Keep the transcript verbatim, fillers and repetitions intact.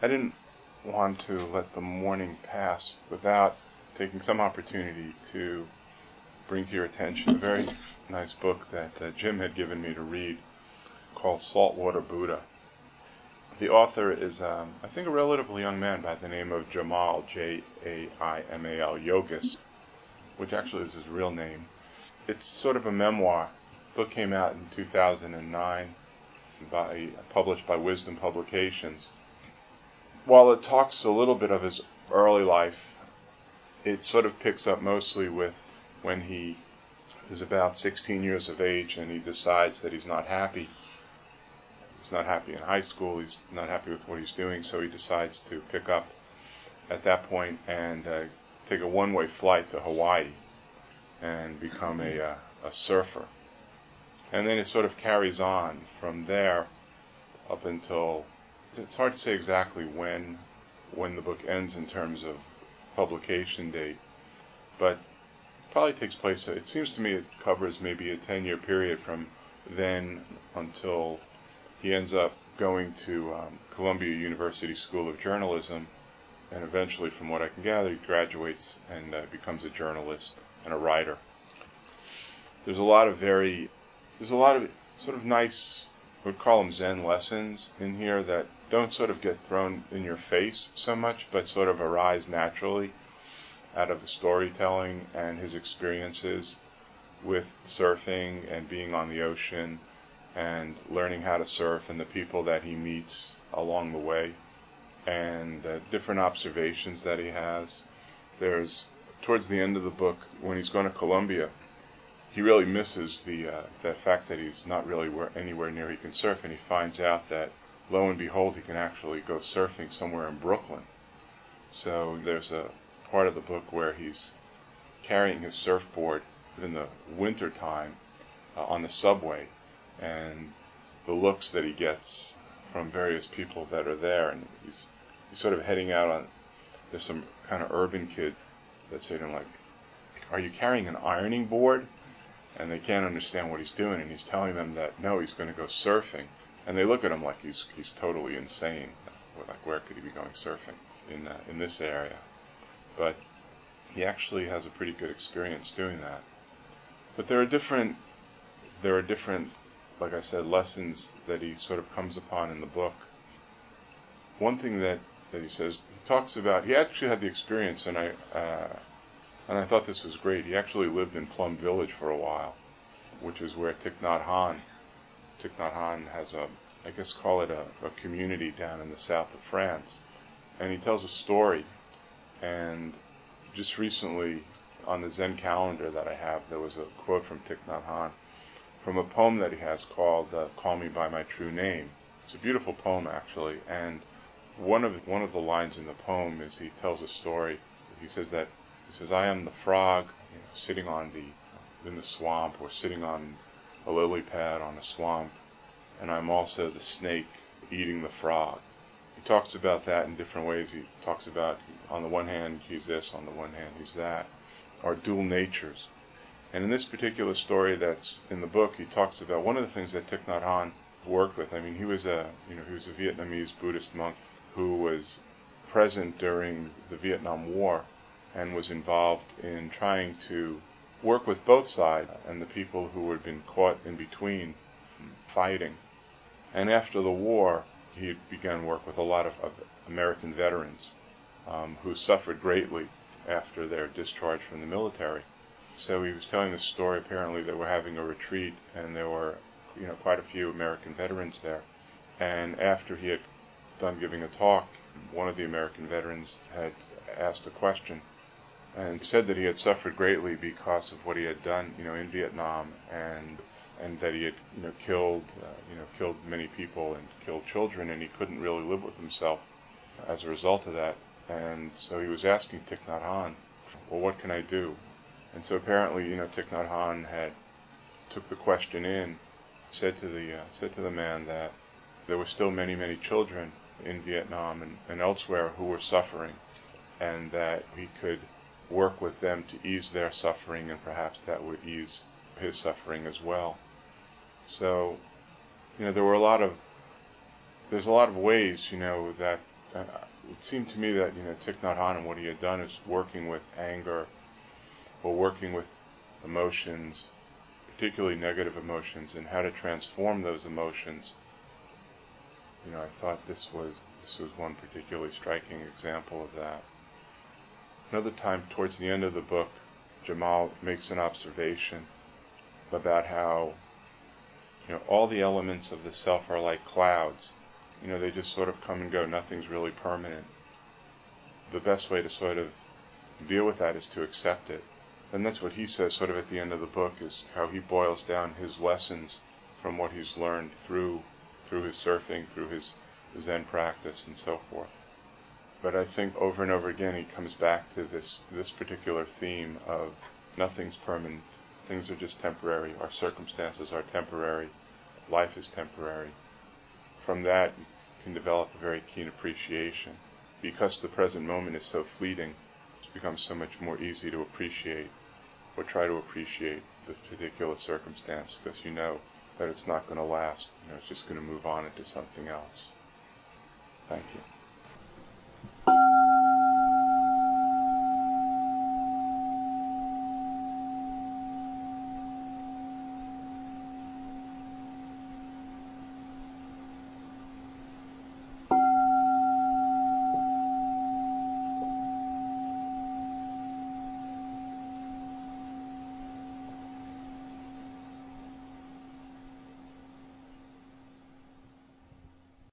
I didn't want to let the morning pass without taking some opportunity to bring to your attention a very nice book that uh, Jim had given me to read called Saltwater Buddha. The author is, um, I think, a relatively young man by the name of Jamal, J A I M A L, Yogis, which actually is his real name. It's sort of a memoir. The book came out in two thousand nine, by, published by Wisdom Publications. While it talks a little bit of his early life, it sort of picks up mostly with when he is about sixteen years of age and he decides that he's not happy. He's not happy in high school, he's not happy with what he's doing, so he decides to pick up at that point and uh, take a one-way flight to Hawaii and become a, uh, a surfer. And then it sort of carries on from there up until, it's hard to say exactly when when the book ends in terms of publication date, but it probably takes place, it seems to me it covers maybe a ten-year period from then until he ends up going to um, Columbia University School of Journalism, and eventually, from what I can gather, he graduates and uh, becomes a journalist and a writer. There's a lot of very, there's a lot of sort of nice, I would call them Zen lessons in here that don't sort of get thrown in your face so much, but sort of arise naturally out of the storytelling and his experiences with surfing and being on the ocean and learning how to surf and the people that he meets along the way and uh, different observations that he has. There's, towards the end of the book, when he's going to Columbia, he really misses the uh, the fact that he's not really where, anywhere near he can surf, and he finds out that, lo and behold, he can actually go surfing somewhere in Brooklyn. So there's a part of the book where he's carrying his surfboard in the winter time uh, on the subway, and the looks that he gets from various people that are there, and he's he's sort of heading out on, there's some kind of urban kid that say to him, like, "Are you carrying an ironing board?" And they can't understand what he's doing, and he's telling them that no, he's going to go surfing, and they look at him like he's he's totally insane. Like, where could he be going surfing in uh, in this area? But he actually has a pretty good experience doing that. But there are different there are different, like I said, lessons that he sort of comes upon in the book. One thing that, that he says, he talks about, he actually had the experience, and I uh, and I thought this was great. He actually lived in Plum Village for a while, which is where Thich Nhat Hanh, Thich Nhat Hanh has a, I guess call it a, a community down in the south of France. And he tells a story, and just recently on the Zen calendar that I have, there was a quote from Thich Nhat Hanh from a poem that he has called uh, Call Me By My True Name. It's a beautiful poem, actually, and one of one of the lines in the poem is he tells a story. He says that he says, "I am the frog, you know, sitting on the in the swamp, or sitting on a lily pad on a swamp, and I'm also the snake eating the frog." He talks about that in different ways. He talks about, on the one hand, he's this, on the one hand, he's that, our dual natures. And in this particular story that's in the book, he talks about one of the things that Thich Nhat Hanh worked with. I mean, he was a, you know, he was a Vietnamese Buddhist monk who was present during the Vietnam War and was involved in trying to work with both sides and the people who had been caught in between fighting. And after the war, he began work with a lot of, of American veterans um, who suffered greatly after their discharge from the military. So he was telling this story. Apparently they were having a retreat, and there were, you know, quite a few American veterans there. And after he had done giving a talk, one of the American veterans had asked a question, and said that he had suffered greatly because of what he had done, you know, in Vietnam, and and that he had, you know, killed, uh, you know, killed many people and killed children, and he couldn't really live with himself as a result of that. And so he was asking Thich Nhat Hanh, well, what can I do? And so apparently, you know, Thich Nhat Hanh had took the question in, said to the uh, said to the man that there were still many, many children in Vietnam and, and elsewhere who were suffering, and that he could work with them to ease their suffering, and perhaps that would ease his suffering as well. So, you know, there were a lot of there's a lot of ways, you know, that uh, it seemed to me that, you know, Thich Nhat Hanh, what he had done is working with anger, or working with emotions, particularly negative emotions, and how to transform those emotions. You know, I thought this was this was one particularly striking example of that. Another time, towards the end of the book, Jamal makes an observation about how, you know, all the elements of the self are like clouds. You know, they just sort of come and go. Nothing's really permanent. The best way to sort of deal with that is to accept it. And that's what he says sort of at the end of the book, is how he boils down his lessons from what he's learned through through his surfing, through his Zen practice, and so forth. But I think over and over again he comes back to this this particular theme of nothing's permanent. Things are just temporary. Our circumstances are temporary. Life is temporary. From that, you can develop a very keen appreciation. Because the present moment is so fleeting, it becomes so much more easy to appreciate, or try to appreciate, the particular circumstance, because you know that it's not going to last. You know, it's just going to move on into something else. Thank you.